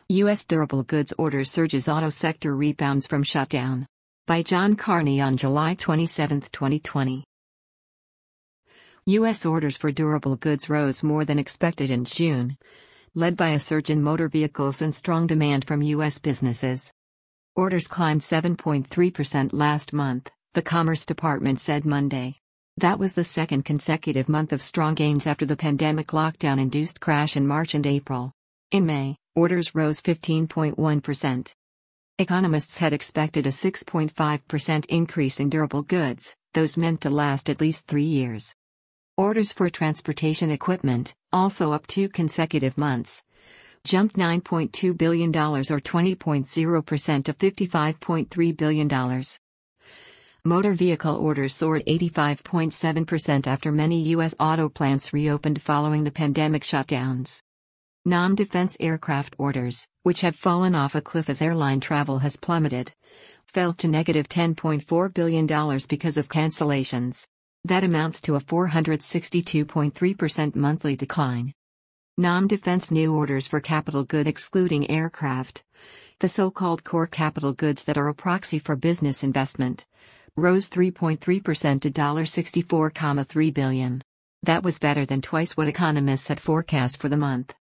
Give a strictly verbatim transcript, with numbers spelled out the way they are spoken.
U S durable goods orders surges, auto sector rebounds from shutdown. By John Carney on July twenty-seventh, twenty twenty. U S orders for durable goods rose more than expected in June, led by a surge in motor vehicles and strong demand from U S businesses. Orders climbed seven point three percent last month, the Commerce Department said Monday. That was the second consecutive month of strong gains after the pandemic lockdown-induced crash in March and April. In May, orders rose fifteen point one percent. Economists had expected a six point five percent increase in durable goods, those meant to last at least three years. Orders for transportation equipment, also up two consecutive months, jumped nine point two billion dollars or twenty point zero percent to fifty-five point three billion dollars. Motor vehicle orders soared eighty-five point seven percent after many U S auto plants reopened following the pandemic shutdowns. Non-defense aircraft orders, which have fallen off a cliff as airline travel has plummeted, fell to negative ten point four billion dollars because of cancellations. That amounts to a four hundred sixty-two point three percent monthly decline. Non-defense new orders for capital good excluding aircraft, the so-called core capital goods that are a proxy for business investment, rose three point three percent to sixty-four point three billion dollars. That was better than twice what economists had forecast for the month.